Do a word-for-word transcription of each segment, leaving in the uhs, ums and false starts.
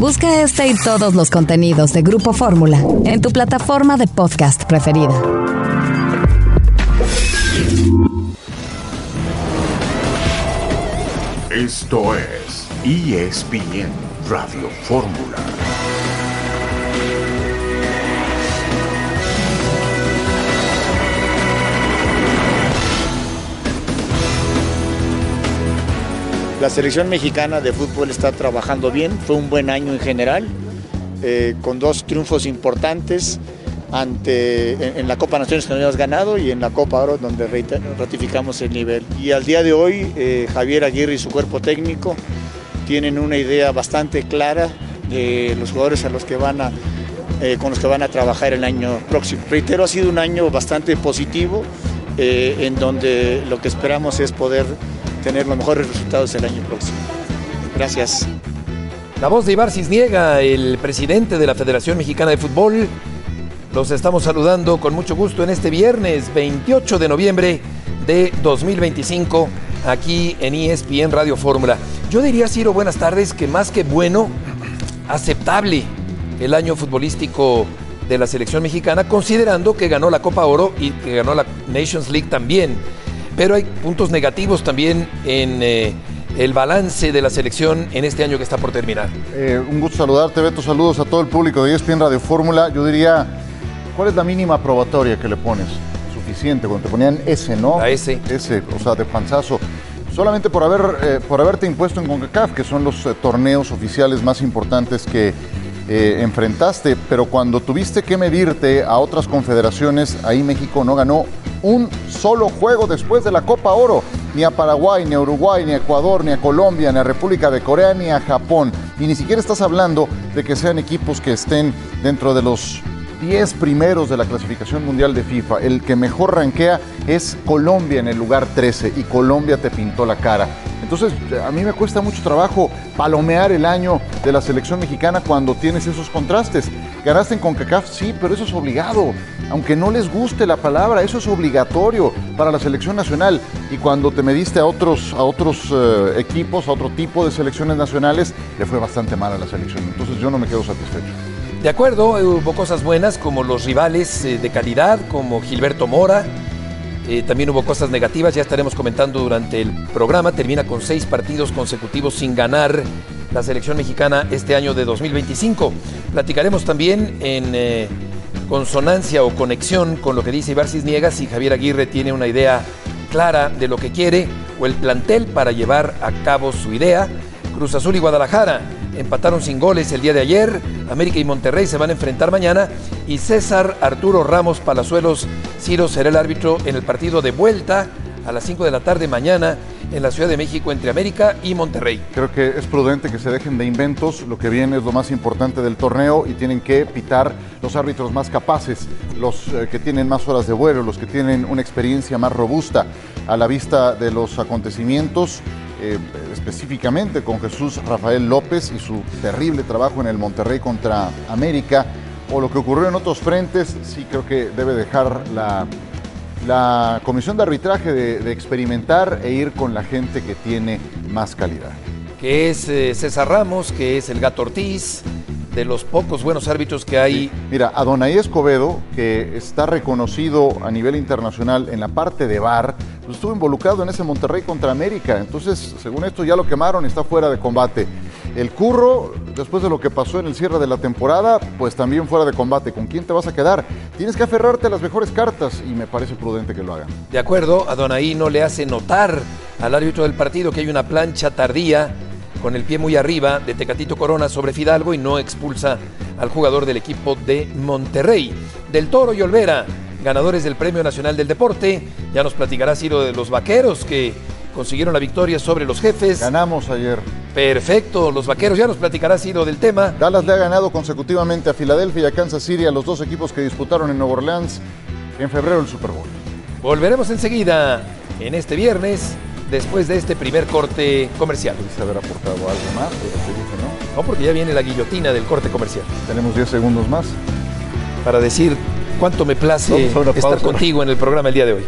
Busca este y todos los contenidos de Grupo Fórmula en tu plataforma de podcast preferida. Esto es E S P N Radio Fórmula. La selección mexicana de fútbol está trabajando bien, fue un buen año en general, eh, con dos triunfos importantes ante, en, en la Copa Naciones que no habíamos ganado y en la Copa Oro donde ratificamos el nivel. Y al día de hoy eh, Javier Aguirre y su cuerpo técnico tienen una idea bastante clara de los jugadores a los que van a, eh, con los que van a trabajar el año próximo. Reitero, ha sido un año bastante positivo eh, en donde lo que esperamos es poder tener los mejores resultados el año próximo. Gracias. La voz de Ibar Cisniega, el presidente de la Federación Mexicana de Fútbol. Los estamos saludando con mucho gusto en este viernes veintiocho de noviembre de dos mil veinticinco aquí en E S P N Radio Fórmula. Yo diría, Ciro, buenas tardes, que más que bueno, aceptable el año futbolístico de la selección mexicana, considerando que ganó la Copa Oro y que ganó la Nations League también. Pero hay puntos negativos también en eh, el balance de la selección en este año que está por terminar. Eh, un gusto saludarte, Beto. Saludos a todo el público de E S P N Radio Fórmula. Yo diría, ¿cuál es la mínima probatoria que le pones? Suficiente, cuando te ponían S, ¿no? La S. S, o sea, de panzazo. Solamente por, haber, eh, por haberte impuesto en CONCACAF, que son los eh, torneos oficiales más importantes que eh, enfrentaste. Pero cuando tuviste que medirte a otras confederaciones, ahí México no ganó un solo juego después de la Copa Oro, ni a Paraguay, ni a Uruguay, ni a Ecuador, ni a Colombia, ni a República de Corea, ni a Japón. Y ni siquiera estás hablando de que sean equipos que estén dentro de los diez primeros de la clasificación mundial de FIFA. El que mejor rankea es Colombia en el lugar trece, y Colombia te pintó la cara. Entonces, a mí me cuesta mucho trabajo palomear el año de la selección mexicana cuando tienes esos contrastes. Ganaste en CONCACAF, sí, pero eso es obligado. Aunque no les guste la palabra, eso es obligatorio para la selección nacional. Y cuando te mediste a otros, a otros uh, equipos, a otro tipo de selecciones nacionales, le fue bastante mal a la selección. Entonces yo no me quedo satisfecho. De acuerdo, hubo cosas buenas como los rivales eh, de calidad, como Gilberto Mora. Eh, también hubo cosas negativas, ya estaremos comentando durante el programa. Termina con seis partidos consecutivos sin ganar la selección mexicana este año de dos mil veinticinco. Platicaremos también en eh, consonancia o conexión con lo que dice Ibar Cisniega, si Javier Aguirre tiene una idea clara de lo que quiere o el plantel para llevar a cabo su idea. Cruz Azul y Guadalajara empataron sin goles el día de ayer. América y Monterrey se van a enfrentar mañana. Y César Arturo Ramos Palazuelos Ciro será el árbitro en el partido de vuelta a las cinco de la tarde mañana en la Ciudad de México entre América y Monterrey. Creo que es prudente que se dejen de inventos. Lo que viene es lo más importante del torneo y tienen que pitar los árbitros más capaces, los eh, que tienen más horas de vuelo, los que tienen una experiencia más robusta a la vista de los acontecimientos. Eh, específicamente con Jesús Rafael López y su terrible trabajo en el Monterrey contra América, o lo que ocurrió en otros frentes. Sí creo que debe dejar la, la comisión de arbitraje de, de experimentar e ir con la gente que tiene más calidad. Que es eh, César Ramos, que es el Gato Ortiz, de los pocos buenos árbitros que hay. Sí. Mira, Adonai Escobedo, que está reconocido a nivel internacional en la parte de V A R, pues estuvo involucrado en ese Monterrey contra América. Entonces, según esto, ya lo quemaron, está fuera de combate. El Curro, después de lo que pasó en el cierre de la temporada, pues también fuera de combate. ¿Con quién te vas a quedar? Tienes que aferrarte a las mejores cartas y me parece prudente que lo hagan. De acuerdo, Adonai no le hace notar al árbitro del partido que hay una plancha tardía con el pie muy arriba de Tecatito Corona sobre Fidalgo y no expulsa al jugador del equipo de Monterrey. Del Toro y Olvera, ganadores del Premio Nacional del Deporte. Ya nos platicará Ciro de los Vaqueros que consiguieron la victoria sobre los Jefes. Ganamos ayer. Perfecto, los Vaqueros, ya nos platicará Ciro del tema. Dallas le ha ganado consecutivamente a Filadelfia y a Kansas City, a los dos equipos que disputaron en Nueva Orleans en febrero el Super Bowl. Volveremos enseguida en este viernes, después de este primer corte comercial. ¿Pudiste haber aportado algo más? Pero te dije no. No, porque ya viene la guillotina del corte comercial. Tenemos diez segundos más para decir cuánto me place estar contigo en el programa el día de hoy.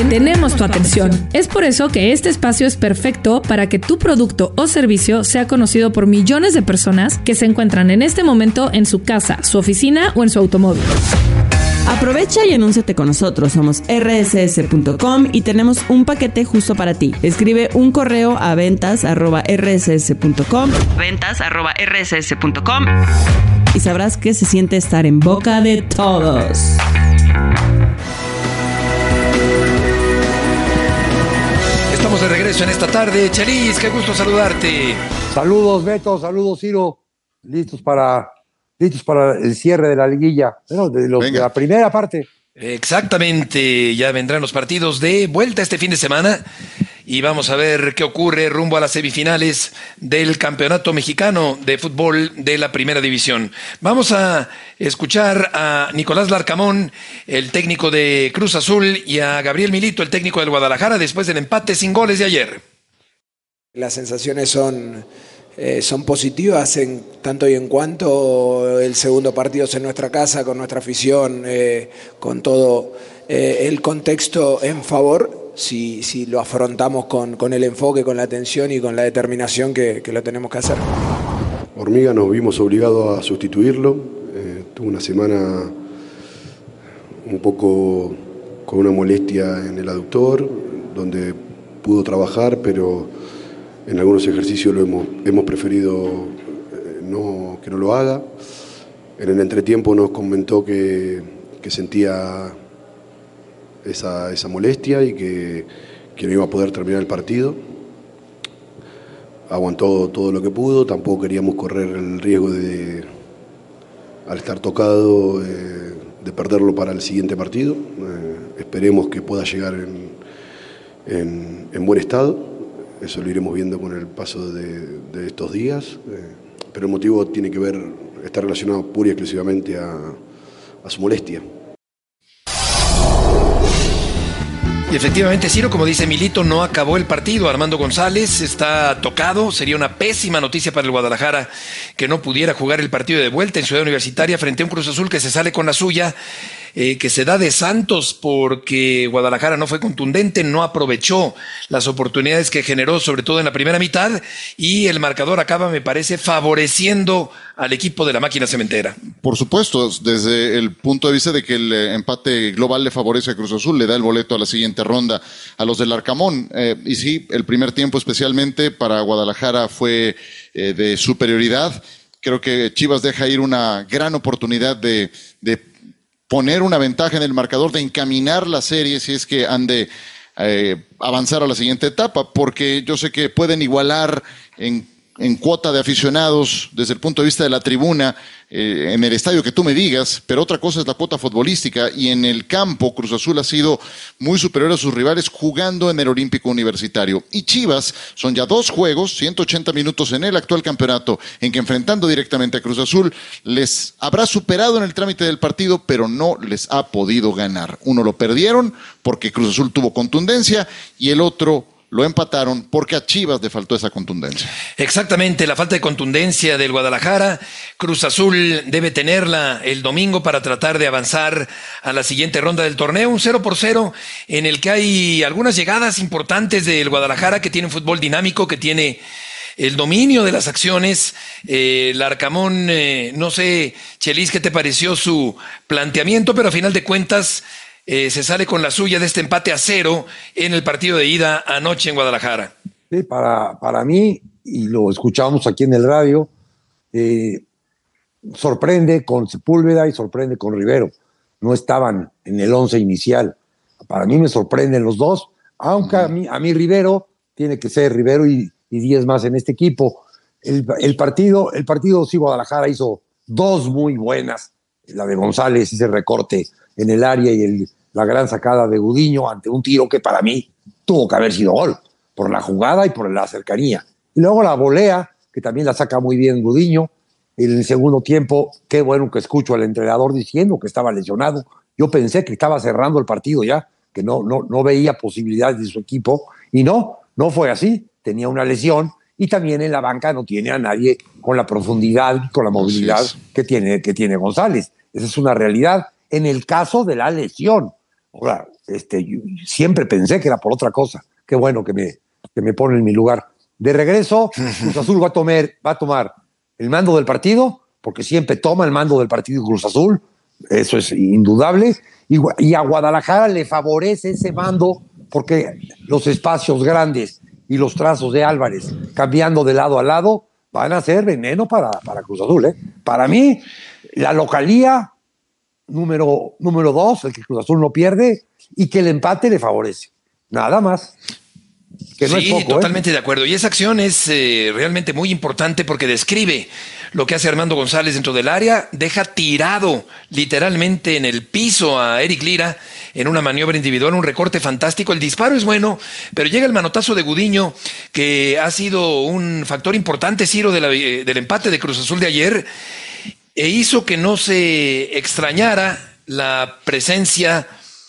Volkswagen tenemos tu atención. Es por eso que este espacio es perfecto para que tu producto o servicio sea conocido por millones de personas que se encuentran en este momento en su casa, su oficina o en su automóvil. Aprovecha y anúnciate con nosotros. Somos erre ese ese punto com y tenemos un paquete justo para ti. Escribe un correo a ventas arroba erre ese ese punto com, ventas arroba erre ese ese punto com, y sabrás que se siente estar en boca de todos. Estamos de regreso en esta tarde. Chelis, qué gusto saludarte. Saludos, Beto, saludos, Ciro. Listos para... listos para el cierre de la liguilla, bueno, de, los, de la primera parte. Exactamente, ya vendrán los partidos de vuelta este fin de semana y vamos a ver qué ocurre rumbo a las semifinales del Campeonato Mexicano de Fútbol de la Primera División. Vamos a escuchar a Nicolás Larcamón, el técnico de Cruz Azul, y a Gabriel Milito, el técnico del Guadalajara, después del empate sin goles de ayer. Las sensaciones son... Eh, son positivas en tanto y en cuanto el segundo partido es en nuestra casa, con nuestra afición, eh, con todo eh, el contexto en favor, si, si lo afrontamos con, con el enfoque, con la atención y con la determinación que, que lo tenemos que hacer. Hormiga nos vimos obligados a sustituirlo, eh, tuvo una semana un poco con una molestia en el aductor, donde pudo trabajar, pero en algunos ejercicios lo hemos, hemos preferido eh, no, que no lo haga. En el entretiempo nos comentó que, que sentía esa, esa molestia y que, que no iba a poder terminar el partido. Aguantó todo lo que pudo, tampoco queríamos correr el riesgo de, al estar tocado, eh, de perderlo para el siguiente partido. Eh, esperemos que pueda llegar en, en, en buen estado. Eso lo iremos viendo con el paso de, de estos días, eh, pero el motivo tiene que ver, está relacionado pura y exclusivamente a, a su molestia. Y efectivamente, Ciro, como dice Milito, no acabó el partido. Armando González está tocado. Sería una pésima noticia para el Guadalajara que no pudiera jugar el partido de vuelta en Ciudad Universitaria frente a un Cruz Azul que se sale con la suya, eh, que se da de santos porque Guadalajara no fue contundente, no aprovechó las oportunidades que generó, sobre todo en la primera mitad, y el marcador acaba, me parece, favoreciendo al equipo de la máquina cementera. Por supuesto, desde el punto de vista de que el empate global le favorece a Cruz Azul, le da el boleto a la siguiente ronda a los del Arcamón. Eh, y sí, el primer tiempo especialmente para Guadalajara fue eh, de superioridad. Creo que Chivas deja ir una gran oportunidad de, de poner una ventaja en el marcador, de encaminar la serie si es que han de eh, avanzar a la siguiente etapa, porque yo sé que pueden igualar en en cuota de aficionados desde el punto de vista de la tribuna, eh, en el estadio que tú me digas, pero otra cosa es la cuota futbolística, y en el campo Cruz Azul ha sido muy superior a sus rivales jugando en el Olímpico Universitario. Y Chivas son ya dos juegos, ciento ochenta minutos en el actual campeonato, en que enfrentando directamente a Cruz Azul les habrá superado en el trámite del partido, pero no les ha podido ganar. Uno lo perdieron porque Cruz Azul tuvo contundencia y el otro lo empataron porque a Chivas le faltó esa contundencia. Exactamente, la falta de contundencia del Guadalajara. Cruz Azul debe tenerla el domingo para tratar de avanzar a la siguiente ronda del torneo. Un cero por cero en el que hay algunas llegadas importantes del Guadalajara, que tiene un fútbol dinámico, que tiene el dominio de las acciones. Eh, el Arcamón, eh, no sé, Chelis, ¿qué te pareció su planteamiento? Pero a final de cuentas Eh, se sale con la suya de este empate a cero en el partido de ida anoche en Guadalajara. Sí, para, para mí, y lo escuchábamos aquí en el radio, eh, sorprende con Sepúlveda y sorprende con Rivero. No estaban en el once inicial. Para mí me sorprenden los dos, aunque a mí, a mí Rivero tiene que ser Rivero y, y diez más en este equipo. El, el partido, el partido sí, Guadalajara hizo dos muy buenas. La de González, ese recorte en el área, y el, la gran sacada de Gudiño ante un tiro que para mí tuvo que haber sido gol, por la jugada y por la cercanía. Y luego la volea, que también la saca muy bien Gudiño. En el segundo tiempo, qué bueno que escucho al entrenador diciendo que estaba lesionado. Yo pensé que estaba cerrando el partido ya, que no, no, no veía posibilidades de su equipo, y no, no fue así. Tenía una lesión, y también en la banca no tiene a nadie con la profundidad y con la movilidad que tiene, que tiene González. Esa es una realidad. En el caso de la lesión, Ahora, este, yo siempre pensé que era por otra cosa. Qué bueno que me, que me pone en mi lugar. De regreso, Cruz Azul va a tomar, va a tomar el mando del partido, porque siempre toma el mando del partido Cruz Azul, eso es indudable, y, y a Guadalajara le favorece ese mando, porque los espacios grandes y los trazos de Álvarez, cambiando de lado a lado, van a ser veneno para, para Cruz Azul. ¿eh? Para mí, la localía número, número dos, el que Cruz Azul no pierde, y que el empate le favorece. Nada más. Que no sí, es poco, totalmente ¿eh? de acuerdo. Y esa acción es eh, realmente muy importante porque describe lo que hace Armando González dentro del área, deja tirado literalmente en el piso a Eric Lira en una maniobra individual, un recorte fantástico. El disparo es bueno, pero llega el manotazo de Gudiño, que ha sido un factor importante, Ciro, de la, del empate de Cruz Azul de ayer, e hizo que no se extrañara la presencia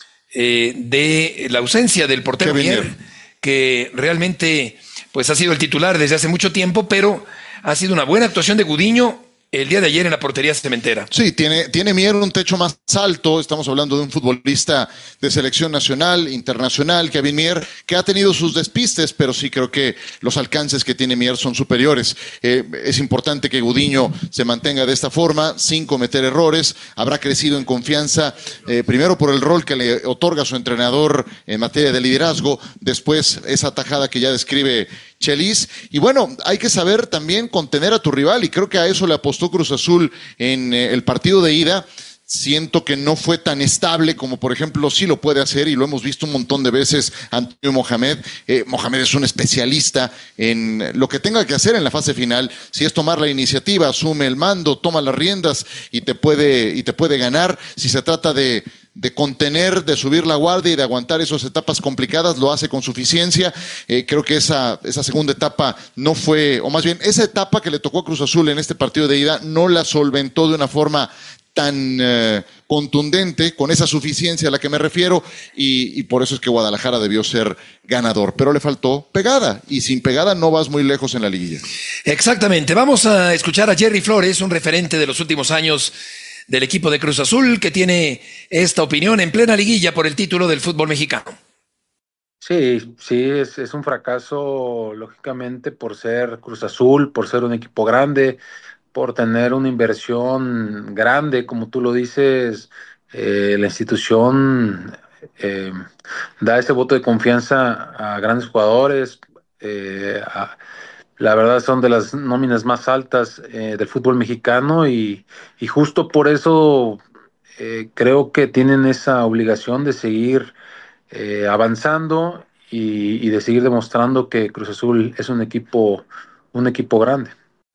eh, de la ausencia del portero Mier, que realmente pues ha sido el titular desde hace mucho tiempo, pero ha sido una buena actuación de Gudiño el día de ayer en la portería cementera. Sí, tiene, tiene Mier un techo más alto. Estamos hablando de un futbolista de selección nacional, internacional, Kevin Mier, que ha tenido sus despistes, pero sí creo que los alcances que tiene Mier son superiores. Eh, es importante que Gudiño se mantenga de esta forma, sin cometer errores. Habrá crecido en confianza, eh, primero por el rol que le otorga su entrenador en materia de liderazgo, después esa tajada que ya describe Chelis. Y bueno, hay que saber también contener a tu rival, y creo que a eso le apostó Cruz Azul en eh, el partido de ida. Siento que no fue tan estable como, por ejemplo, sí lo puede hacer, y lo hemos visto un montón de veces Antonio Mohamed. Eh, Mohamed es un especialista en lo que tenga que hacer en la fase final. Si es tomar la iniciativa, asume el mando, toma las riendas y te puede, y te puede ganar. Si se trata de de contener, de subir la guardia y de aguantar esas etapas complicadas, lo hace con suficiencia. Eh, creo que esa, esa segunda etapa no fue, o más bien, esa etapa que le tocó a Cruz Azul en este partido de ida, no la solventó de una forma tan eh, contundente, con esa suficiencia a la que me refiero, y, y por eso es que Guadalajara debió ser ganador, pero le faltó pegada, y sin pegada no vas muy lejos en la liguilla. Exactamente, vamos a escuchar a Jerry Flores, un referente de los últimos años del equipo de Cruz Azul, que tiene esta opinión en plena liguilla por el título del fútbol mexicano. Sí, sí, es, es un fracaso, lógicamente, por ser Cruz Azul, por ser un equipo grande, por tener una inversión grande, como tú lo dices. Eh, la institución eh, da ese voto de confianza a grandes jugadores. Eh, a, la verdad son de las nóminas más altas eh, del fútbol mexicano, y, y justo por eso eh, creo que tienen esa obligación de seguir eh, avanzando y, y de seguir demostrando que Cruz Azul es un equipo, un equipo grande.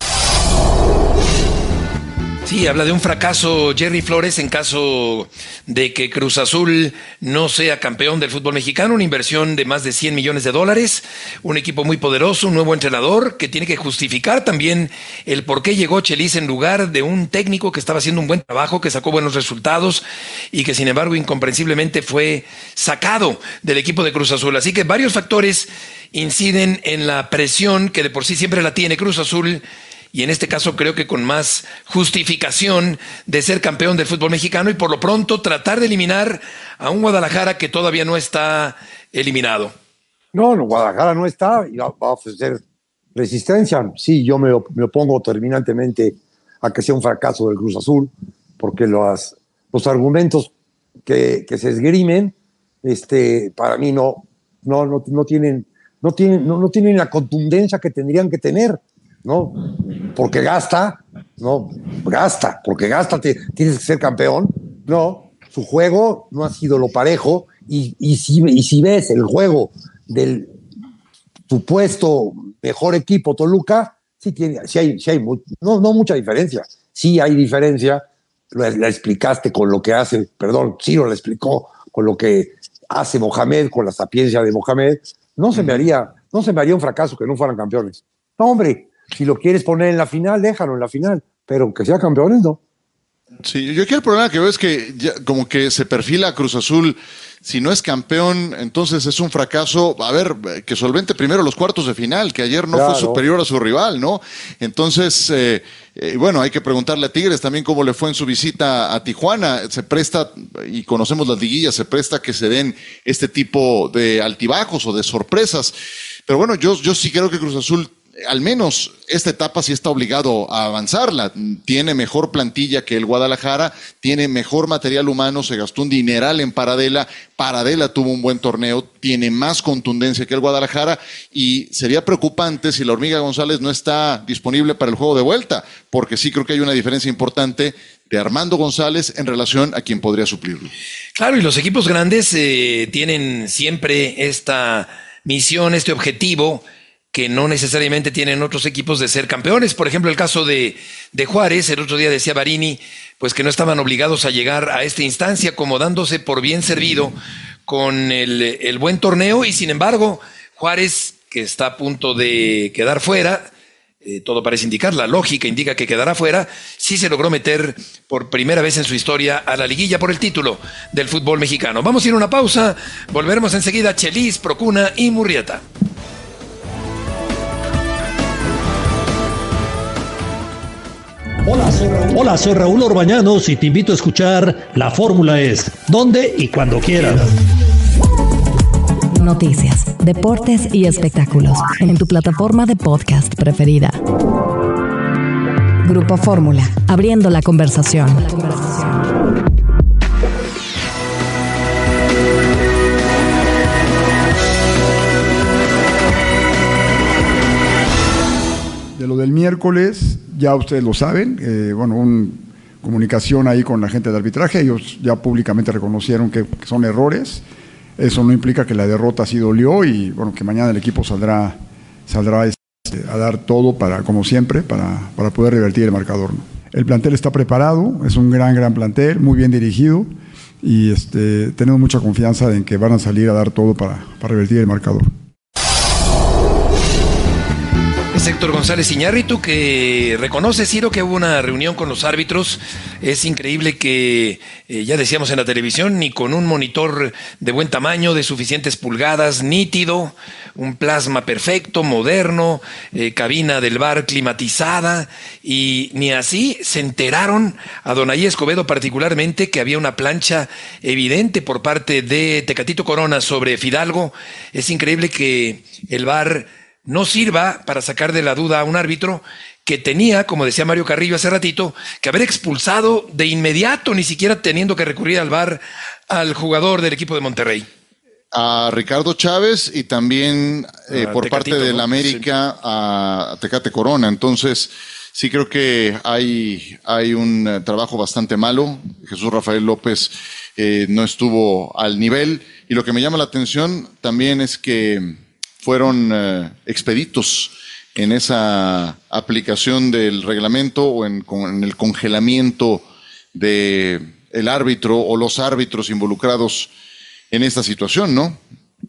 Sí, habla de un fracaso Jerry Flores en caso de que Cruz Azul no sea campeón del fútbol mexicano, una inversión de más de cien millones de dólares, un equipo muy poderoso, un nuevo entrenador que tiene que justificar también el por qué llegó Chelis en lugar de un técnico que estaba haciendo un buen trabajo, que sacó buenos resultados y que sin embargo incomprensiblemente fue sacado del equipo de Cruz Azul. Así que varios factores inciden en la presión que de por sí siempre la tiene Cruz Azul, y en este caso creo que con más justificación de ser campeón del fútbol mexicano, y por lo pronto tratar de eliminar a un Guadalajara que todavía no está eliminado. No, no, Guadalajara no está y va a ofrecer resistencia. Sí, yo me, me opongo terminantemente a que sea un fracaso del Cruz Azul, porque los, los argumentos que, que se esgrimen este, para mí no, no, no, no, tienen, no, tienen, no, no tienen la contundencia que tendrían que tener. ¿No? Porque gasta, no, gasta, porque gasta, te, tienes que ser campeón. No, su juego no ha sido lo parejo, y, y, si, y si ves el juego del supuesto mejor equipo Toluca, sí, tiene, sí hay, sí hay muy, no, no mucha diferencia, sí hay diferencia, la, la explicaste con lo que hace, perdón, Ciro la explicó con lo que hace Mohamed, con la sapiencia de Mohamed. No se me haría, no se me haría un fracaso que no fueran campeones. No, hombre. Si lo quieres poner en la final, déjalo en la final, pero que sea campeones, no. Sí, yo aquí el problema que veo es que ya como que se perfila Cruz Azul, si no es campeón, entonces es un fracaso. A ver, que solvente primero los cuartos de final, que ayer no Claro. fue superior a su rival, ¿no? Entonces, eh, eh, bueno, hay que preguntarle a Tigres también cómo le fue en su visita a Tijuana. Se presta, y conocemos las liguillas, se presta que se den este tipo de altibajos o de sorpresas. Pero bueno, yo, yo sí creo que Cruz Azul, al menos esta etapa sí está obligado a avanzarla. Tiene mejor plantilla que el Guadalajara, tiene mejor material humano, se gastó un dineral en Paradela, Paradela tuvo un buen torneo, tiene más contundencia que el Guadalajara y sería preocupante si la Hormiga González no está disponible para el juego de vuelta, porque sí creo que hay una diferencia importante de Armando González en relación a quien podría suplirlo. Claro, y los equipos grandes eh, tienen siempre esta misión, este objetivo que no necesariamente tienen otros equipos de ser campeones. Por ejemplo, el caso de, de Juárez, el otro día decía Barini, pues que no estaban obligados a llegar a esta instancia, como dándose por bien servido con el, el buen torneo, y sin embargo, Juárez, que está a punto de quedar fuera, eh, todo parece indicar, la lógica indica que quedará fuera, sí se logró meter por primera vez en su historia a la liguilla por el título del fútbol mexicano. Vamos a ir a una pausa, volveremos enseguida. Chelis, Procuna y Murrieta. Hola soy, Raúl. Hola, soy Raúl Orbañanos y te invito a escuchar La Fórmula Es, donde y cuando quieras. Noticias, deportes y espectáculos en tu plataforma de podcast preferida. Grupo Fórmula, abriendo la conversación. De lo del miércoles, ya ustedes lo saben, eh, bueno, una comunicación ahí con la gente de arbitraje, ellos ya públicamente reconocieron que, que son errores, eso no implica que la derrota sí dolió y bueno, que mañana el equipo saldrá, saldrá este, a dar todo, para, como siempre, para, para poder revertir el marcador, ¿no? El plantel está preparado, es un gran, gran plantel, muy bien dirigido y este, tenemos mucha confianza en que van a salir a dar todo para, para revertir el marcador. Es Héctor González Iñárritu, que reconoce, Ciro, que hubo una reunión con los árbitros. Es increíble que, eh, ya decíamos en la televisión, ni con un monitor de buen tamaño, de suficientes pulgadas, nítido, un plasma perfecto, moderno, eh, cabina del V A R climatizada, y ni así se enteraron, a Donaí Escobedo particularmente, que había una plancha evidente por parte de Tecatito Corona sobre Fidalgo. Es increíble que el V A R no sirva para sacar de la duda a un árbitro que tenía, como decía Mario Carrillo hace ratito, que haber expulsado de inmediato, ni siquiera teniendo que recurrir al V A R, al jugador del equipo de Monterrey. A Ricardo Chávez y también eh, por Tecatito, parte del ¿no? América sí. a Tecate Corona. Entonces, sí creo que hay, hay un uh, trabajo bastante malo. Jesús Rafael López eh, no estuvo al nivel. Y lo que me llama la atención también es que fueron uh, expeditos en esa aplicación del reglamento o en, con, en el congelamiento de el árbitro o los árbitros involucrados en esta situación, ¿no?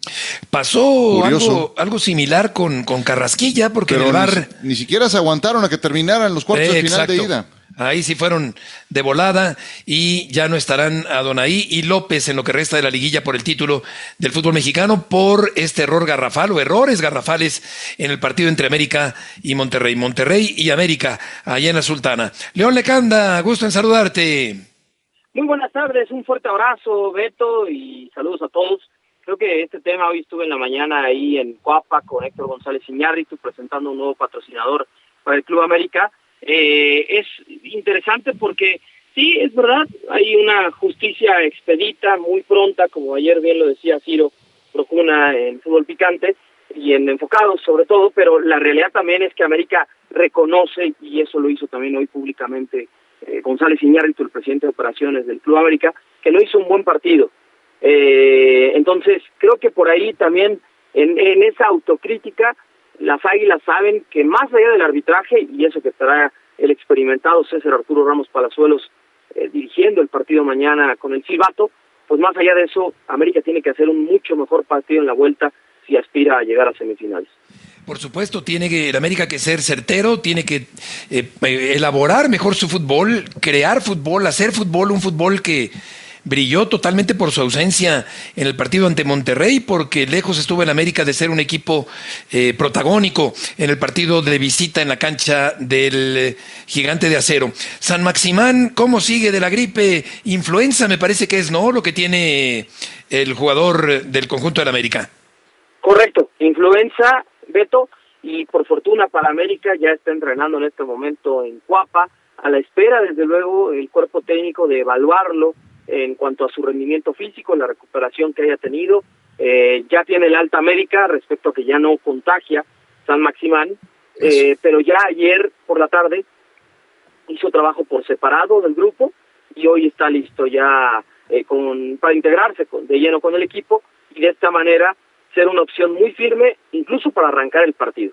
Pasó algo, algo similar con, con Carrasquilla, porque Pero en el V A R... Ni, ni siquiera se aguantaron a que terminaran los cuartos eh, de final exacto. de ida. Ahí sí fueron de volada y ya no estarán Adonai y López en lo que resta de la liguilla por el título del fútbol mexicano por este error garrafal o errores garrafales en el partido entre América y Monterrey. Monterrey y América, allá en la Sultana. León Lecanda, gusto en saludarte. Muy buenas tardes, un fuerte abrazo, Beto, y saludos a todos. Creo que este tema hoy estuve en la mañana ahí en Coapa con Héctor González Iñárritu presentando un nuevo patrocinador para el Club América. Eh, es interesante porque sí, es verdad, hay una justicia expedita, muy pronta, como ayer bien lo decía Ciro Procuna en Fútbol Picante y en Enfocados sobre todo, pero la realidad también es que América reconoce, y eso lo hizo también hoy públicamente eh, González Iñárritu, el presidente de operaciones del Club América, que no hizo un buen partido. Eh, entonces creo que por ahí también en, en esa autocrítica las Águilas saben que más allá del arbitraje, y eso que estará el experimentado César Arturo Ramos Palazuelos eh, dirigiendo el partido mañana con el silbato, pues más allá de eso, América tiene que hacer un mucho mejor partido en la vuelta si aspira a llegar a semifinales. Por supuesto, tiene que el América que ser certero, tiene que eh, elaborar mejor su fútbol, crear fútbol, hacer fútbol, un fútbol que brilló totalmente por su ausencia en el partido ante Monterrey, porque lejos estuvo el América de ser un equipo eh, protagónico en el partido de visita en la cancha del eh, Gigante de Acero. San Maximán, ¿cómo sigue de la gripe? Influenza, me parece que es, ¿no?, lo que tiene el jugador del conjunto del América. Correcto, influenza, Beto, y por fortuna para América ya está entrenando en este momento en Cuapa, a la espera, desde luego, el cuerpo técnico de evaluarlo en cuanto a su rendimiento físico, la recuperación que haya tenido. Eh, ya tiene el alta médica respecto a que ya no contagia San Maximán, eh, pero ya ayer por la tarde hizo trabajo por separado del grupo y hoy está listo ya eh, con para integrarse con, de lleno con el equipo y de esta manera ser una opción muy firme, incluso para arrancar el partido.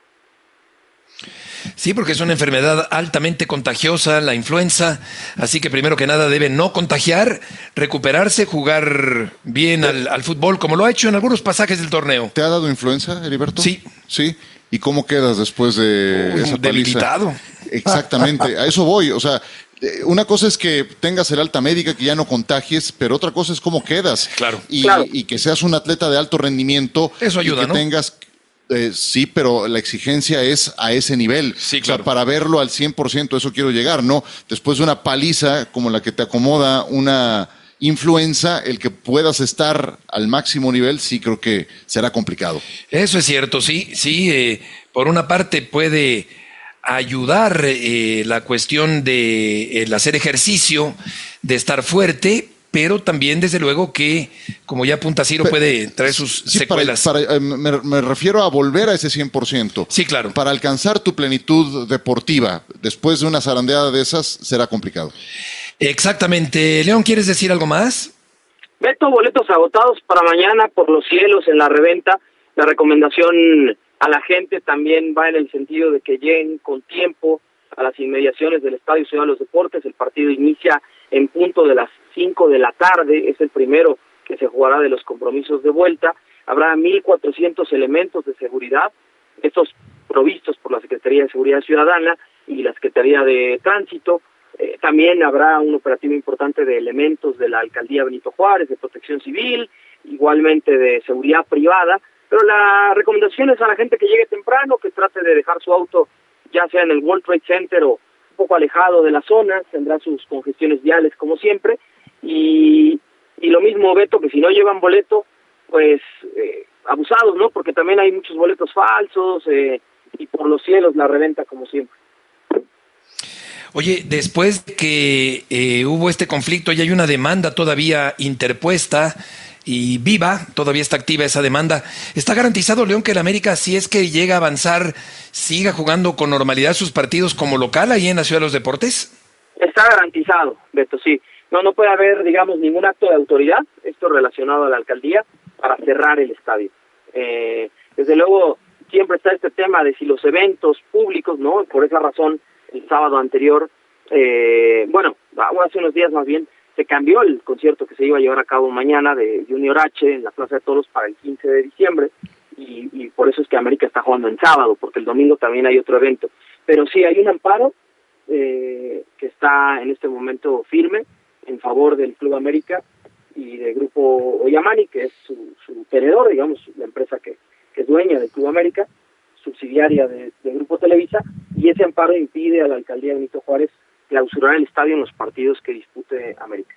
Sí, porque es una enfermedad altamente contagiosa, la influenza, así que primero que nada debe no contagiar, recuperarse, jugar bien al, al fútbol, como lo ha hecho en algunos pasajes del torneo. ¿Te ha dado influenza, Heriberto? Sí. ¿Sí? ¿Y cómo quedas después de Uy, esa paliza? Debilitado. Exactamente, a eso voy, o sea, una cosa es que tengas el alta médica, que ya no contagies, pero otra cosa es cómo quedas. Claro. Y, Claro. y que seas un atleta de alto rendimiento. Eso ayuda, y que ¿no? tengas... Eh, sí, pero la exigencia es a ese nivel. Sí, O sea, claro. para verlo al cien por ciento, eso quiero llegar, ¿no? Después de una paliza como la que te acomoda una influenza, el que puedas estar al máximo nivel, sí creo que será complicado. Eso es cierto, sí, sí, eh, por una parte puede ayudar eh, la cuestión de el hacer ejercicio, de estar fuerte, pero también desde luego que, como ya apunta Ciro, Pe- puede traer sus Sí, para- secuelas. para- eh, me, me refiero a volver a ese cien por ciento. Sí, claro. Para alcanzar tu plenitud deportiva, después de una zarandeada de esas, será complicado. Exactamente. León, ¿quieres decir algo más? Beto, boletos agotados para mañana por los cielos en la reventa. La recomendación a la gente también va en el sentido de que lleguen con tiempo a las inmediaciones del Estadio Ciudad de los Deportes. El partido inicia en punto de las cinco de la tarde, es el primero que se jugará de los compromisos de vuelta. Habrá mil cuatrocientos elementos de seguridad, estos provistos por la Secretaría de Seguridad Ciudadana y la Secretaría de Tránsito. Eh, también habrá un operativo importante de elementos de la Alcaldía Benito Juárez, de Protección Civil, igualmente de seguridad privada, pero la recomendación es a la gente que llegue temprano, que trate de dejar su auto ya sea en el World Trade Center o un poco alejado de la zona, tendrá sus congestiones viales como siempre, y, y lo mismo, Beto, que si no llevan boleto, pues eh, abusados, ¿no? Porque también hay muchos boletos falsos, eh, y por los cielos la reventa como siempre. Oye, después de que eh, hubo este conflicto y hay una demanda todavía interpuesta y viva, todavía está activa esa demanda, ¿está garantizado, León, que el América, si es que llega a avanzar, siga jugando con normalidad sus partidos como local ahí en la Ciudad de los Deportes? Está garantizado, Beto, sí. No, no puede haber, digamos, ningún acto de autoridad, esto relacionado a la alcaldía, para cerrar el estadio. Eh, desde luego, siempre está este tema de si los eventos públicos, ¿no? Por esa razón, el sábado anterior, eh, bueno, hace unos días más bien, se cambió el concierto que se iba a llevar a cabo mañana de Junior H en la Plaza de Toros para el quince de diciembre, y, y por eso es que América está jugando en sábado, porque el domingo también hay otro evento. Pero sí, hay un amparo eh, que está en este momento firme en favor del Club América y del Grupo Oyamani, que es su, su tenedor, digamos, la empresa que, que es dueña del Club América, subsidiaria de, de Grupo Televisa, y ese amparo impide a la alcaldía de Benito Juárez clausurar el estadio en los partidos que dispute América.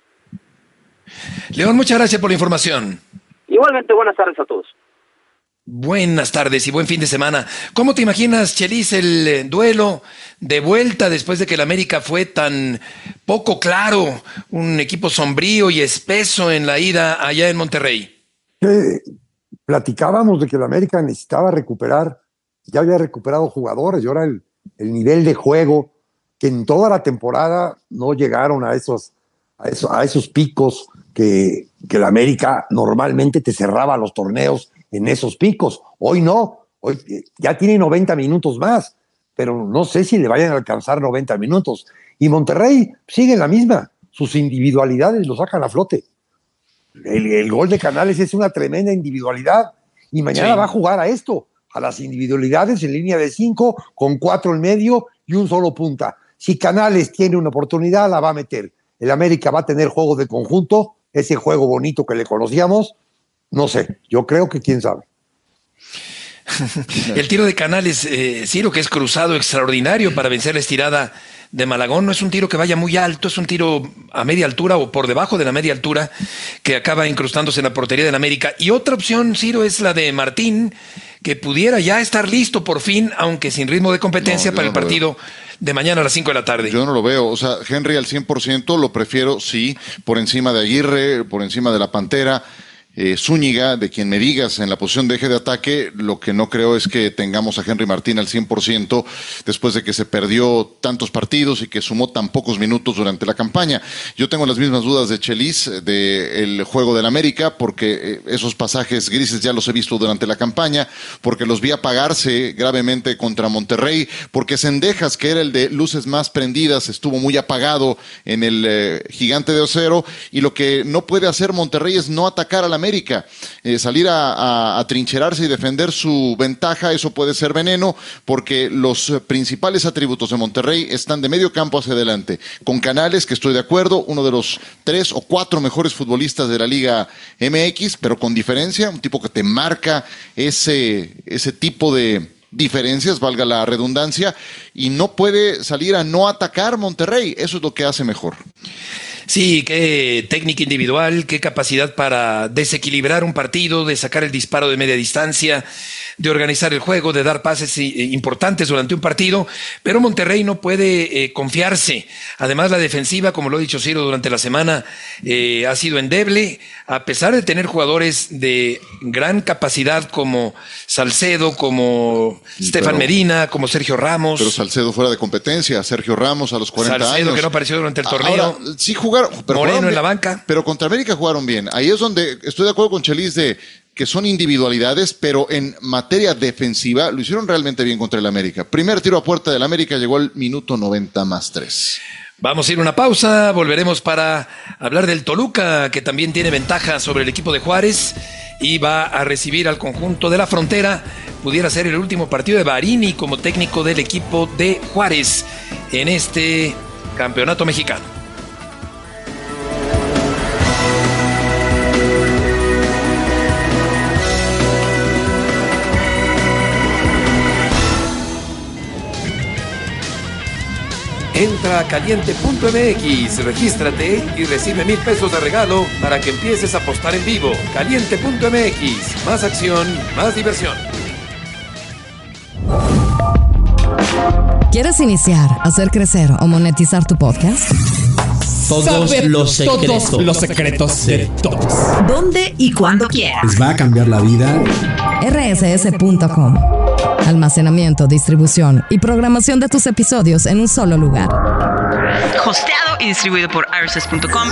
León, muchas gracias por la información. Igualmente, buenas tardes a todos. Buenas tardes y buen fin de semana. ¿Cómo te imaginas, Chelis, el eh, duelo de vuelta después de que el América fue tan poco claro, un equipo sombrío y espeso en la ida allá en Monterrey? Que platicábamos de que el América necesitaba recuperar, ya había recuperado jugadores y ahora el, el nivel de juego, que en toda la temporada no llegaron a esos, a esos, a esos picos que, que el América normalmente te cerraba los torneos en esos picos. Hoy no, hoy ya tiene noventa minutos más, pero no sé si le vayan a alcanzar noventa minutos. Y Monterrey sigue en la misma, sus individualidades lo sacan a flote. El, el gol de Canales es una tremenda individualidad y mañana Sí. va a jugar a esto. a las individualidades en línea de cinco, con cuatro en medio y un solo punta. Si Canales tiene una oportunidad, la va a meter. El América va a tener juego de conjunto, ese juego bonito que le conocíamos. No sé, yo creo que quién sabe. El tiro de Canales, eh, Ciro, que es cruzado extraordinario para vencer la estirada de Malagón, no es un tiro que vaya muy alto, es un tiro a media altura o por debajo de la media altura que acaba incrustándose en la portería del América. Y otra opción, Ciro, es la de Martín, que pudiera ya estar listo por fin, aunque sin ritmo de competencia, no, para no el partido de mañana a las cinco de la tarde. Yo no lo veo, o sea, Henry al cien por ciento lo prefiero, sí, por encima de Aguirre, por encima de la Pantera. Eh, Zúñiga, de quien me digas en la posición de eje de ataque, lo que no creo es que tengamos a Henry Martín al cien por ciento después de que se perdió tantos partidos y que sumó tan pocos minutos durante la campaña. Yo tengo las mismas dudas de Chelis del juego del América, porque eh, esos pasajes grises ya los he visto durante la campaña, porque los vi apagarse gravemente contra Monterrey, porque Cendejas, que era el de luces más prendidas, estuvo muy apagado en el eh, Gigante de Acero, y lo que no puede hacer Monterrey es no atacar a la América, eh, salir a, a, a trincherarse y defender su ventaja. Eso puede ser veneno, porque los eh, principales atributos de Monterrey están de medio campo hacia adelante, con Canales, que estoy de acuerdo, uno de los tres o cuatro mejores futbolistas de la Liga M X, pero con diferencia, un tipo que te marca ese, ese tipo de diferencias, valga la redundancia, y no puede salir a no atacar Monterrey. Eso es lo que hace mejor. Sí, qué técnica individual, qué capacidad para desequilibrar un partido, de sacar el disparo de media distancia, de organizar el juego, de dar pases importantes durante un partido, pero Monterrey no puede eh, confiarse. Además, la defensiva, como lo ha dicho Ciro durante la semana, eh, ha sido endeble, a pesar de tener jugadores de gran capacidad como Salcedo, como Stefan Medina, como Sergio Ramos. Pero Salcedo fuera de competencia, Sergio Ramos a los cuarenta Salcedo, años. Salcedo que no apareció durante el torneo. Ahora, sí jugaron, pero Moreno jugaron en la banca. Pero contra América jugaron bien. Ahí es donde estoy de acuerdo con Chelis de que son individualidades, pero en materia defensiva lo hicieron realmente bien contra el América. Primer tiro a puerta del América llegó al minuto noventa más tres. Vamos a ir a una pausa, volveremos para hablar del Toluca, que también tiene ventaja sobre el equipo de Juárez y va a recibir al conjunto de la Frontera. Pudiera ser el último partido de Barini como técnico del equipo de Juárez en este campeonato mexicano. Entra a caliente punto m x, regístrate y recibe mil pesos de regalo para que empieces a apostar en vivo. caliente punto m x, más acción, más diversión. ¿Quieres iniciar, hacer crecer o monetizar tu podcast? Todos Saber los secretos. Todos los secretos Sí. de todos. ¿Dónde y cuándo quieras? Les va a cambiar la vida. R S S punto com. Almacenamiento, distribución y programación de tus episodios en un solo lugar. Hosteado y distribuido por R S S punto com.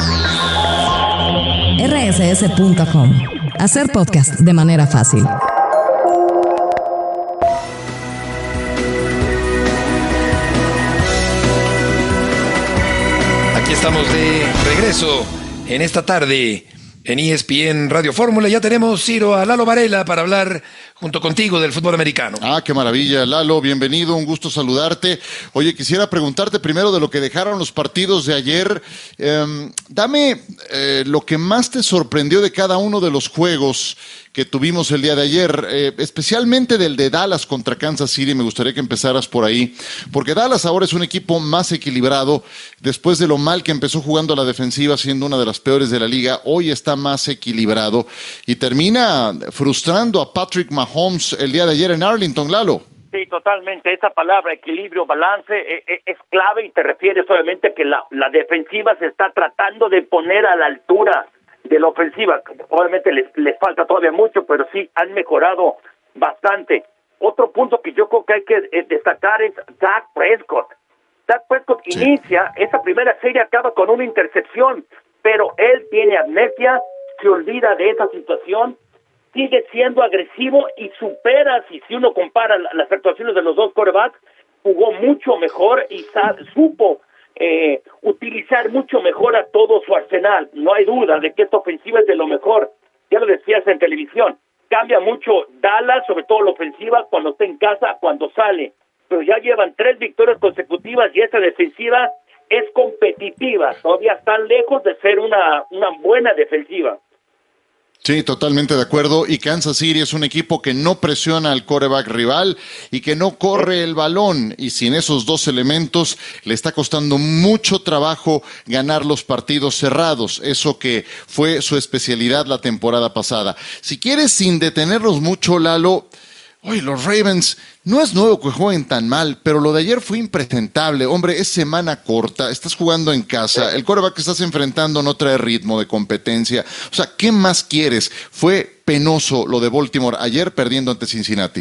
R S S punto com. Hacer podcast de manera fácil. Aquí estamos de regreso en esta tarde en E S P N Radio Fórmula. Ya tenemos, Ciro, a Lalo Varela para hablar junto contigo del fútbol americano. Ah, qué maravilla, Lalo, bienvenido, un gusto saludarte. Oye, quisiera preguntarte primero de lo que dejaron los partidos de ayer. Eh, dame eh, lo que más te sorprendió de cada uno de los juegos que tuvimos el día de ayer, eh, especialmente del de Dallas contra Kansas City. Me gustaría que empezaras por ahí, porque Dallas ahora es un equipo más equilibrado. Después de lo mal que empezó jugando la defensiva, siendo una de las peores de la liga, hoy está más equilibrado y termina frustrando a Patrick Mahomes el día de ayer en Arlington, Lalo. Sí, totalmente. Esa palabra, equilibrio, balance, eh, eh, es clave y te refieres obviamente que la, la defensiva se está tratando de poner a la altura de la ofensiva. Obviamente les, les falta todavía mucho, pero sí han mejorado bastante. Otro punto que yo creo que hay que eh, destacar es Dak Prescott. Dak Prescott sí. inicia, esa primera serie acaba con una intercepción, pero él tiene amnesia, se olvida de esa situación, sigue siendo agresivo y supera, si, si uno compara las actuaciones de los dos quarterbacks, jugó mucho mejor y sabe, supo eh, utilizar mucho mejor a todo su arsenal. No hay duda de que esta ofensiva es de lo mejor, ya lo decías en televisión. cambia mucho Dallas, sobre todo la ofensiva, cuando está en casa, cuando sale. Pero ya llevan tres victorias consecutivas y esa defensiva es competitiva. Todavía están lejos de ser una, una buena defensiva. Sí, totalmente de acuerdo. Y Kansas City es un equipo que no presiona al quarterback rival y que no corre el balón. Y sin esos dos elementos le está costando mucho trabajo ganar los partidos cerrados. Eso que fue su especialidad la temporada pasada. Si quieres, sin detenernos mucho, Lalo, oye, los Ravens, no es nuevo que jueguen tan mal, pero lo de ayer fue impresentable. Hombre, es semana corta, estás jugando en casa, el quarterback que estás enfrentando no trae ritmo de competencia. O sea, ¿qué más quieres? Fue penoso lo de Baltimore ayer perdiendo ante Cincinnati.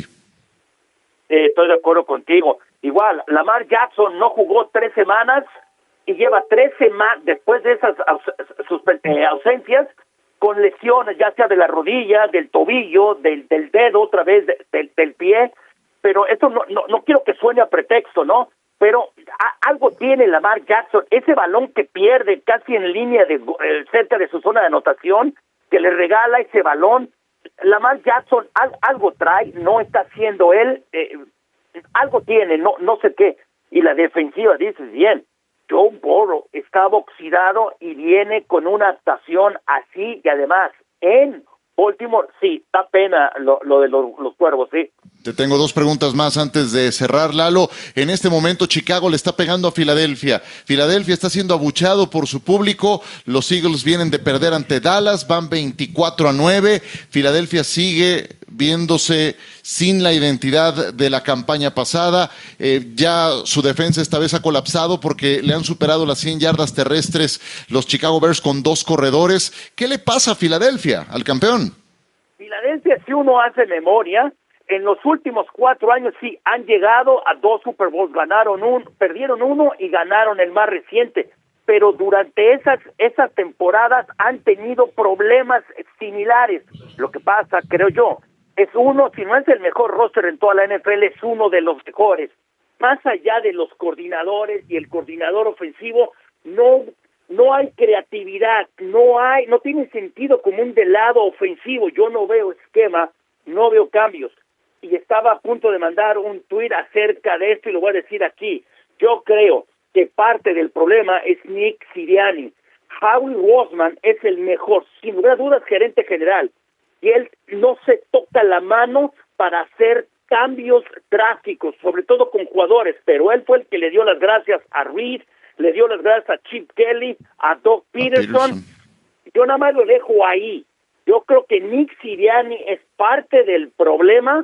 Eh, estoy de acuerdo contigo. Igual, Lamar Jackson no jugó tres semanas y lleva tres semanas, después de esas aus- eh, ausencias, con lesiones, ya sea de la rodilla, del tobillo, del, del dedo, otra vez de, del, del pie, pero esto no, no, no quiero que suene a pretexto, ¿no? Pero a, algo tiene Lamar Jackson, ese balón que pierde casi en línea de eh, cerca de su zona de anotación, que le regala ese balón. Lamar Jackson al, algo trae, no está haciendo él, eh, algo tiene, no, no sé qué. Y la defensiva, dices bien, Joe Burrow estaba oxidado y viene con una actuación así, y además en Baltimore, sí, da pena lo, lo de los, los Cuervos, sí. Te tengo dos preguntas más antes de cerrar, Lalo. En este momento Chicago le está pegando a Filadelfia. Filadelfia está siendo abucheado por su público. Los Eagles vienen de perder ante Dallas, van veinticuatro a nueve. Filadelfia sigue viéndose sin la identidad de la campaña pasada. Eh, ya su defensa esta vez ha colapsado porque le han superado las cien yardas terrestres los Chicago Bears con dos corredores. ¿Qué le pasa a Filadelfia, al campeón? Filadelfia, si uno hace memoria, en los últimos cuatro años sí han llegado a dos Super Bowls, ganaron un, perdieron uno y ganaron el más reciente, pero durante esas esas temporadas han tenido problemas similares. Lo que pasa, creo yo, es uno, si no es el mejor roster en toda la N F L, es uno de los mejores. Más allá de los coordinadores y el coordinador ofensivo, no no hay creatividad, no hay, no tiene sentido común del lado ofensivo. Yo no veo esquema, no veo cambios. Y estaba a punto de mandar un tuit acerca de esto y lo voy a decir aquí. Yo creo que parte del problema es Nick Sirianni. Howie Roseman es el mejor, sin lugar a dudas, gerente general. Y él no se toca la mano para hacer cambios drásticos, sobre todo con jugadores. Pero él fue el que le dio las gracias a Reed, le dio las gracias a Chip Kelly, a Doug Peterson. A Peterson. Yo nada más lo dejo ahí. Yo creo que Nick Sirianni es parte del problema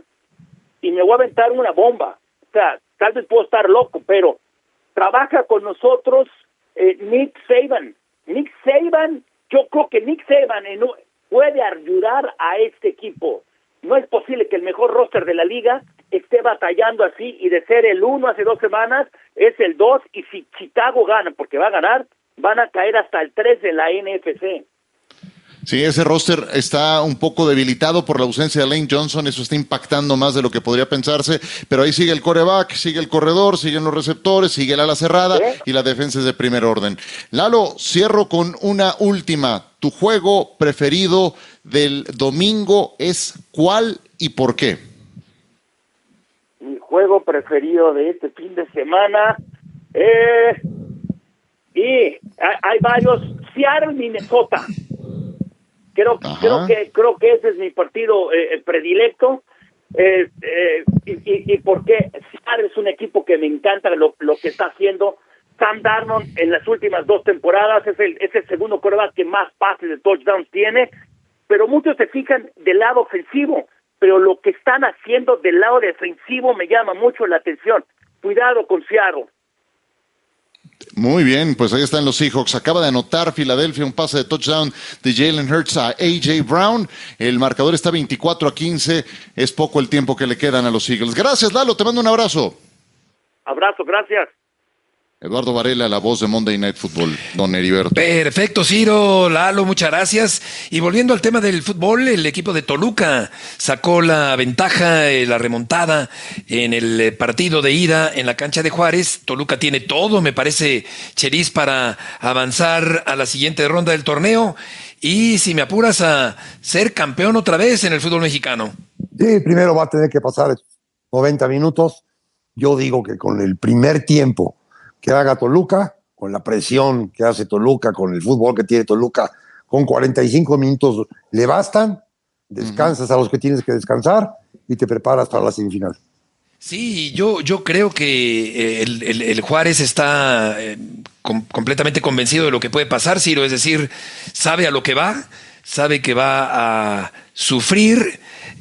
y me voy a aventar una bomba. O sea, tal vez puedo estar loco, pero trabaja con nosotros eh, Nick Saban. Nick Saban, yo creo que Nick Saban eh, no, puede ayudar a este equipo. No es posible que el mejor roster de la liga esté batallando así y de ser el uno hace dos semanas es el dos, y si Chicago gana, porque va a ganar, van a caer hasta el tres en la N F C. Sí, ese roster está un poco debilitado por la ausencia de Lane Johnson, eso está impactando más de lo que podría pensarse, pero ahí sigue el quarterback, sigue el corredor, siguen los receptores, sigue el ala cerrada ¿Eh? y la defensa es de primer orden. Lalo, cierro con una última. ¿Tu juego preferido del domingo es cuál y por qué? Mi juego preferido de este fin de semana, eh, y hay, hay varios. Seattle, Minnesota. Creo, creo que creo que ese es mi partido eh, predilecto. Eh, eh, y, y, y porque Seattle es un equipo que me encanta lo, lo que está haciendo. Sam Darnold en las últimas dos temporadas es el, es el segundo quarterback que más pases de touchdowns tiene, pero muchos se fijan del lado ofensivo, pero lo que están haciendo del lado defensivo me llama mucho la atención. Cuidado con Seattle. Muy bien, pues ahí están los Seahawks. Acaba de anotar Filadelfia un pase de touchdown de Jalen Hurts a A J Brown. El marcador está veinticuatro a quince. Es poco el tiempo que le quedan a los Eagles. Gracias, Lalo. Te mando un abrazo. Abrazo, gracias. Eduardo Varela, la voz de Monday Night Football, don Heriberto. Perfecto, Ciro, Lalo, muchas gracias. Y volviendo al tema del fútbol, el equipo de Toluca sacó la ventaja, eh, la remontada en el partido de ida en la cancha de Juárez. Toluca tiene todo, me parece, Cheris, para avanzar a la siguiente ronda del torneo. y, si me apuras, a ser campeón otra vez en el fútbol mexicano. Sí, primero va a tener que pasar noventa minutos. Yo digo que con el primer tiempo que haga Toluca, con la presión que hace Toluca, con el fútbol que tiene Toluca, con cuarenta y cinco minutos le bastan, descansas uh-huh. a los que tienes que descansar y te preparas para la semifinal. Sí, yo, yo creo que el, el, el Juárez está eh, com- completamente convencido de lo que puede pasar, Ciro, es decir, sabe a lo que va, sabe que va a sufrir,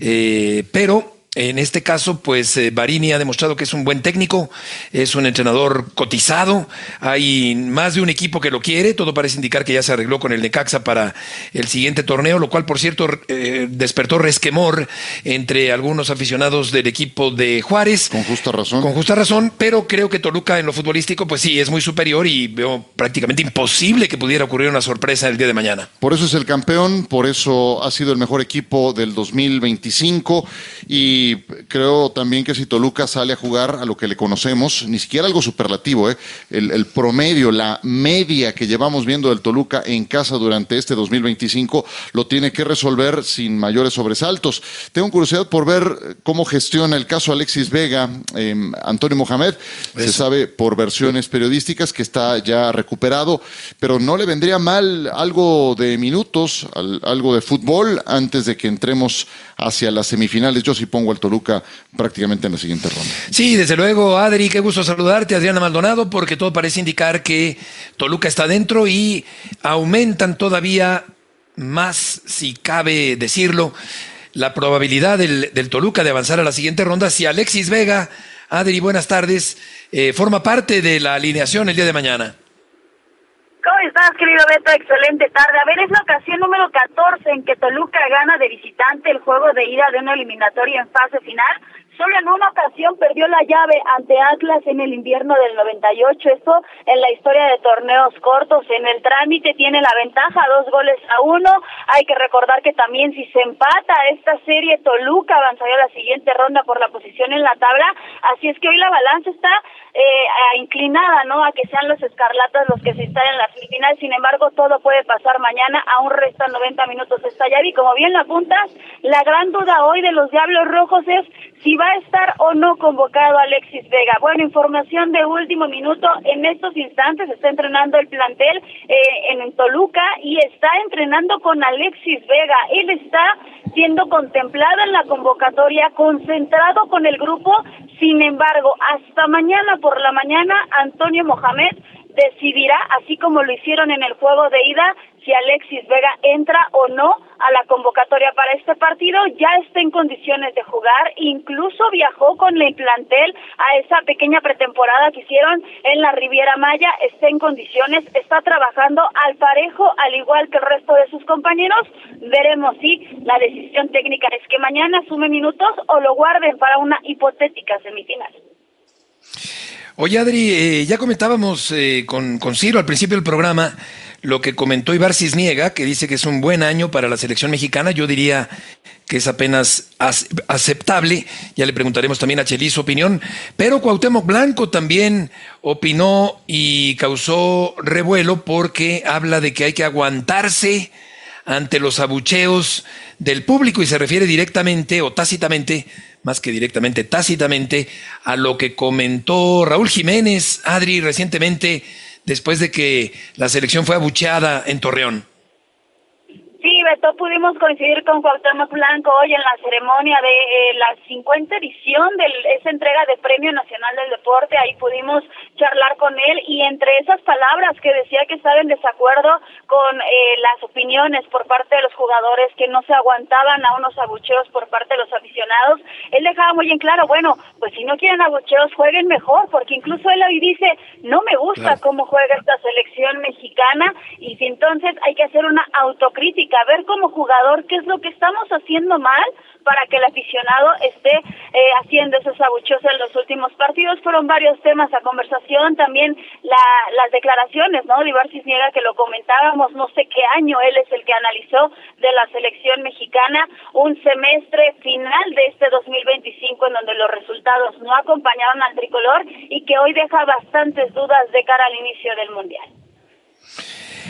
eh, pero en este caso, pues eh, Barini ha demostrado que es un buen técnico, es un entrenador cotizado, hay más de un equipo que lo quiere, todo parece indicar que ya se arregló con el Necaxa para el siguiente torneo, lo cual, por cierto, eh, despertó resquemor entre algunos aficionados del equipo de Juárez. Con justa razón. Con justa razón, pero creo que Toluca en lo futbolístico, pues sí, es muy superior y veo prácticamente imposible que pudiera ocurrir una sorpresa el día de mañana. Por eso es el campeón, por eso ha sido el mejor equipo del dos mil veinticinco y Y creo también que si Toluca sale a jugar a lo que le conocemos, ni siquiera algo superlativo, ¿eh? el, el promedio, la media que llevamos viendo del Toluca en casa durante este dos mil veinticinco, lo tiene que resolver sin mayores sobresaltos. Tengo curiosidad por ver cómo gestiona el caso Alexis Vega, eh, Antonio Mohamed. Eso. Se sabe por versiones periodísticas que está ya recuperado, pero no le vendría mal algo de minutos, algo de fútbol antes de que entremos hacia las semifinales. Yo sí pongo al Toluca prácticamente en la siguiente ronda. Sí, desde luego, Adri, qué gusto saludarte, Adriana Maldonado, porque todo parece indicar que Toluca está dentro y aumentan todavía más, si cabe decirlo, la probabilidad del, del Toluca de avanzar a la siguiente ronda si Alexis Vega, Adri, buenas tardes, eh, forma parte de la alineación el día de mañana. ¿Cómo estás, querido Beto? Excelente tarde. A ver, es la ocasión número catorce en que Toluca gana de visitante el juego de ida de una eliminatoria en fase final. Solo en una ocasión perdió la llave ante Atlas en el invierno del noventa y ocho. Esto en la historia de torneos cortos. En el trámite tiene la ventaja, dos goles a uno. Hay que recordar que también si se empata esta serie, Toluca avanzaría a la siguiente ronda por la posición en la tabla. Así es que hoy la balanza está eh, inclinada, ¿no? A que sean los escarlatas los que se instalen en la semifinal. Sin embargo, todo puede pasar mañana. Aún restan noventa minutos de esta llave. Y como bien lo apuntas, la gran duda hoy de los Diablos Rojos es si va a estar o no convocado Alexis Vega. Bueno, información de último minuto, en estos instantes está entrenando el plantel eh, en Toluca y está entrenando con Alexis Vega. Él está siendo contemplado en la convocatoria, concentrado con el grupo. Sin embargo, hasta mañana por la mañana, Antonio Mohamed decidirá, así como lo hicieron en el juego de ida, si Alexis Vega entra o no a la convocatoria para este partido. Ya está en condiciones de jugar, incluso viajó con el plantel a esa pequeña pretemporada que hicieron en la Riviera Maya. Está en condiciones, está trabajando al parejo, al igual que el resto de sus compañeros. Veremos si la decisión técnica es que mañana sume minutos o lo guarden para una hipotética semifinal. Oye, Adri, eh, ya comentábamos eh, con, con Ciro al principio del programa lo que comentó Ibar Cisniega, que dice que es un buen año para la selección mexicana. Yo diría que es apenas aceptable. Ya le preguntaremos también a Chelis su opinión. Pero Cuauhtémoc Blanco también opinó y causó revuelo porque habla de que hay que aguantarse ante los abucheos del público y se refiere directamente o tácitamente, más que directamente, tácitamente, a lo que comentó Raúl Jiménez, Adri, recientemente, después de que la selección fue abucheada en Torreón. Sí, Beto, pudimos coincidir con Cuauhtémoc Blanco hoy en la ceremonia de eh, la cincuenta edición de esa entrega de Premio Nacional del Deporte. Ahí pudimos charlar con él y entre esas palabras que decía que estaba en desacuerdo con eh, las opiniones por parte de los jugadores, que no se aguantaban a unos abucheos por parte de los aficionados, él dejaba muy en claro, bueno, pues si no quieren abucheos, jueguen mejor, porque incluso él hoy dice, no me gusta claro. cómo juega esta selección mexicana, y si entonces hay que hacer una autocrítica, a ver como jugador qué es lo que estamos haciendo mal para que el aficionado esté eh, haciendo esos abucheos en los últimos partidos. Fueron varios temas a conversación, también la, las declaraciones, ¿no? De Ibar Cisniega, que lo comentábamos, no sé qué año él es el que analizó de la selección mexicana, un semestre final de este dos mil veinticinco en donde los resultados no acompañaron al tricolor y que hoy deja bastantes dudas de cara al inicio del Mundial.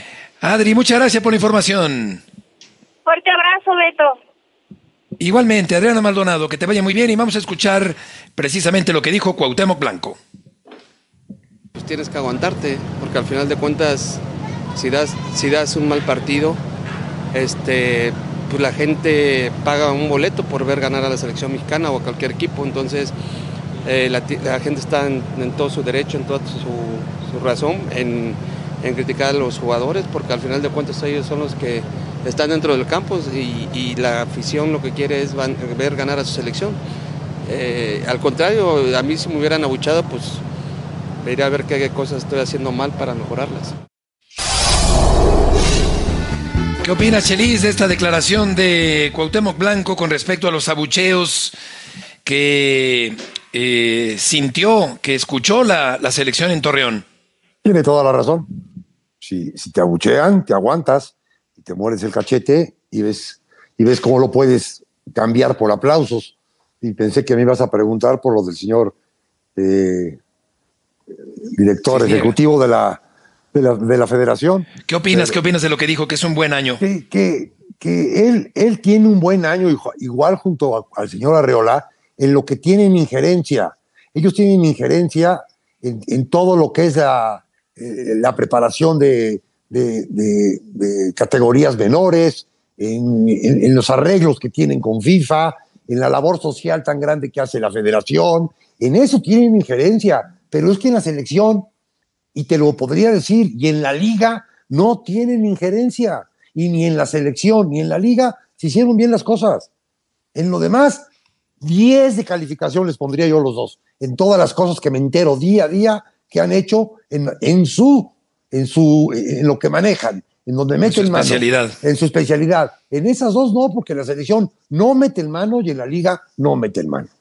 Adri, muchas gracias por la información. Fuerte abrazo, Beto. Igualmente, Adriana Maldonado, que te vaya muy bien y vamos a escuchar precisamente lo que dijo Cuauhtémoc Blanco. Pues tienes que aguantarte, porque al final de cuentas, si das, si das un mal partido, este, pues la gente paga un boleto por ver ganar a la selección mexicana o a cualquier equipo, entonces eh, la, la gente está en, en todo su derecho, en toda su, su razón, en, en criticar a los jugadores, porque al final de cuentas ellos son los que están dentro del campo y, y la afición lo que quiere es van, ver ganar a su selección. Eh, al contrario, a mí si me hubieran abuchado, pues iría a ver qué cosas estoy haciendo mal para mejorarlas. ¿Qué opinas, Chelis, de esta declaración de Cuauhtémoc Blanco con respecto a los abucheos que eh, sintió, que escuchó la, la selección en Torreón? Tiene toda la razón. Si, si te abuchean, te aguantas y te mueres el cachete y ves, y ves cómo lo puedes cambiar por aplausos. Y pensé que me ibas a preguntar por lo del señor eh, director sí, ejecutivo de la, de, la, de la federación. ¿Qué opinas? Pero, ¿Qué opinas de lo que dijo? Que es un buen año. Que, que, que él, él tiene un buen año, igual junto a, al señor Arreola, en lo que tienen injerencia. Ellos tienen injerencia en, en todo lo que es la, eh, la preparación de, de, de, de categorías menores, en, en, en los arreglos que tienen con FIFA, en la labor social tan grande que hace la federación. En eso tienen injerencia, pero es que en la selección, y te lo podría decir, y en la liga no tienen injerencia, y ni en la selección, ni en la liga se hicieron bien las cosas. En lo demás, diez de calificación les pondría yo los dos, en todas las cosas que me entero día a día que han hecho en, en su, en su, en lo que manejan, en donde meten mano. En su especialidad. En su especialidad. En esas dos no, porque la selección no mete en mano y en la liga no mete en mano.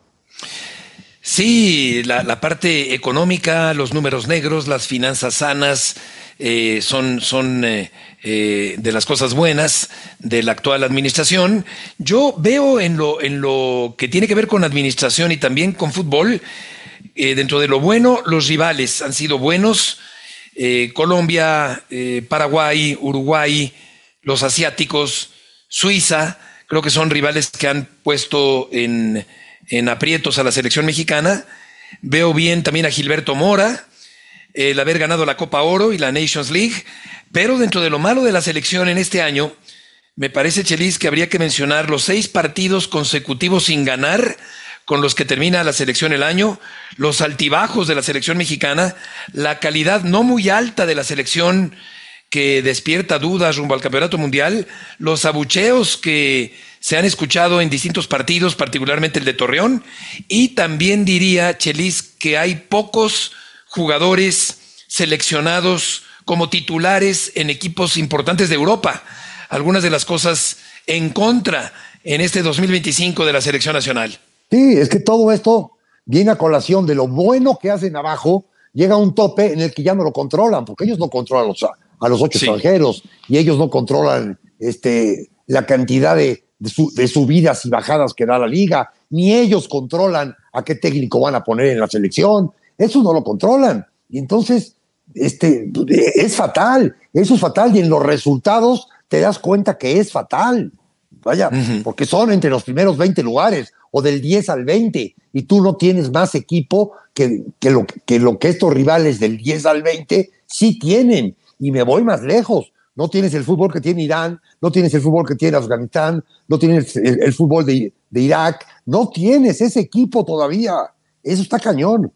Sí, la, la parte económica, los números negros, las finanzas sanas, eh, son, son eh, eh, de las cosas buenas de la actual administración. Yo veo en lo, en lo que tiene que ver con administración y también con fútbol, eh, dentro de lo bueno, los rivales han sido buenos. Eh, Colombia, eh, Paraguay, Uruguay, los asiáticos, Suiza, creo que son rivales que han puesto en... en aprietos a la selección mexicana. Veo bien también a Gilberto Mora, el haber ganado la Copa Oro y la Nations League, pero dentro de lo malo de la selección en este año, me parece, Chelis, que habría que mencionar los seis partidos consecutivos sin ganar con los que termina la selección el año, los altibajos de la selección mexicana, la calidad no muy alta de la selección que despierta dudas rumbo al campeonato mundial, los abucheos que se han escuchado en distintos partidos, particularmente el de Torreón, y también diría, Chelis, que hay pocos jugadores seleccionados como titulares en equipos importantes de Europa. Algunas de las cosas en contra en este dos mil veinticinco de la selección nacional. Sí, es que todo esto viene a colación de lo bueno que hacen abajo, llega a un tope en el que ya no lo controlan, porque ellos no controlan los, a los ocho sí. extranjeros, y ellos no controlan este, la cantidad de De, su, de subidas y bajadas que da la liga, ni ellos controlan a qué técnico van a poner en la selección, eso no lo controlan, y entonces este, es fatal, eso es fatal, y en los resultados te das cuenta que es fatal, vaya, uh-huh. porque son entre los primeros veinte lugares, o del diez al veinte, y tú no tienes más equipo que, que, lo, que lo que estos rivales del diez al veinte sí tienen, y me voy más lejos. No tienes el fútbol que tiene Irán, no tienes el fútbol que tiene Afganistán, no tienes el, el fútbol de, de Irak, no tienes ese equipo todavía. Eso está cañón.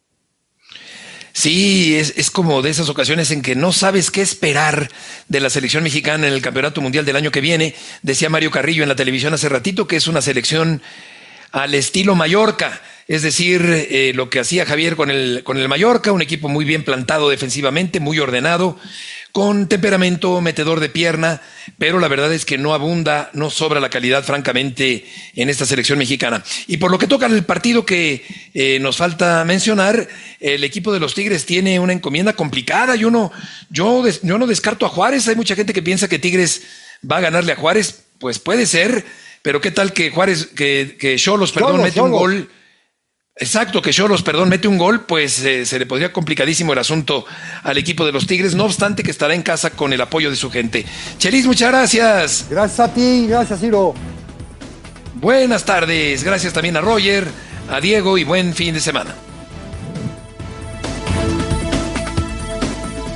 Sí, es, es como de esas ocasiones en que no sabes qué esperar de la selección mexicana en el Campeonato Mundial del año que viene. Decía Mario Carrillo en la televisión hace ratito que es una selección al estilo Mallorca, es decir, eh, lo que hacía Javier con el, con el Mallorca, un equipo muy bien plantado defensivamente, muy ordenado, con temperamento, metedor de pierna, pero la verdad es que no abunda, no sobra la calidad, francamente, en esta selección mexicana. Y por lo que toca el partido que eh, nos falta mencionar, el equipo de los Tigres tiene una encomienda complicada. Yo no, yo, des, yo no descarto a Juárez. Hay mucha gente que piensa que Tigres va a ganarle a Juárez. Pues puede ser, pero qué tal que Juárez, que, que Xolos, perdón, Xolos, mete Xolos. un gol. Exacto, que Xolos, perdón, mete un gol, pues eh, se le podría complicadísimo el asunto al equipo de los Tigres, no obstante que estará en casa con el apoyo de su gente. Chelis, muchas gracias. Gracias a ti, gracias Ciro. Buenas tardes, gracias también a Roger, a Diego y buen fin de semana.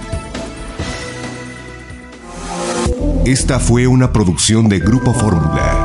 Esta fue una producción de Grupo Fórmula.